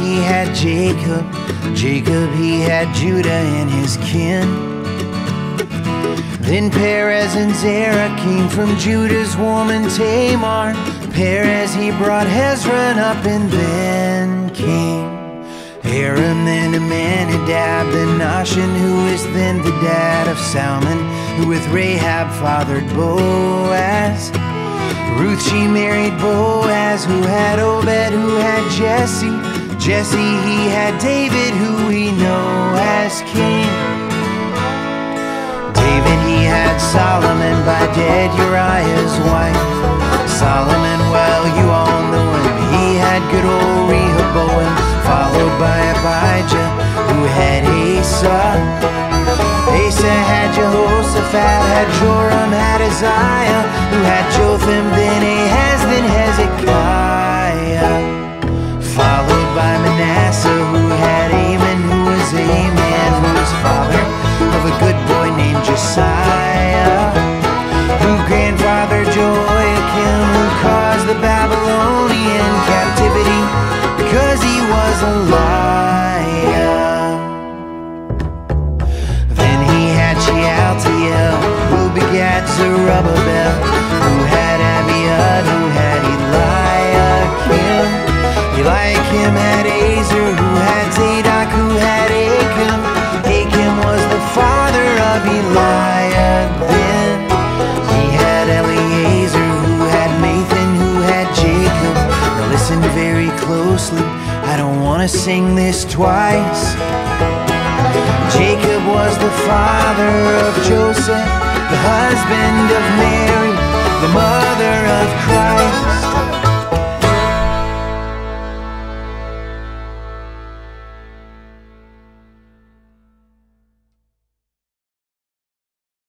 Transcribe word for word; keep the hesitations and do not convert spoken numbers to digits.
he had Jacob. Jacob, he had Judah and his kin. Then Perez and Zerah came from Judah's woman Tamar. Perez, he brought Hezron up, and then came Aram, then Amminadab, then Nahshon, who is then the dad of Salmon, who with Rahab fathered Boaz. Ruth, she married Boaz, who had Obed, who had Jesse. Jesse, he had David, who we know as king. David, he had Solomon by dead Uriah's wife. Solomon, well, you all know him. He had good old Rehoboam, followed by Abijah, who had Asa. Asa had Jehoshaphat, had Joram, had Uzziah, who had Jotham, then Ahaz, then Hezekiah. Followed by Manasseh, who had Amon, who was Aman, who was father of a good boy named Josiah, who grandfathered Joachim, who caused the Babylonian captivity because he was a liar. Then he had Shealtiel, who begat Zerubbabel, who had Abiud, who had Eliakim. Eliakim had Azer, who had Zadok, who had Achim. Achim was the father of Eliab. Then he had Eliezer, who had Nathan, who had Jacob. Now listen very closely, I don't want to sing this twice. Jacob was the father of Joseph, the husband of Mary, the mother of Christ.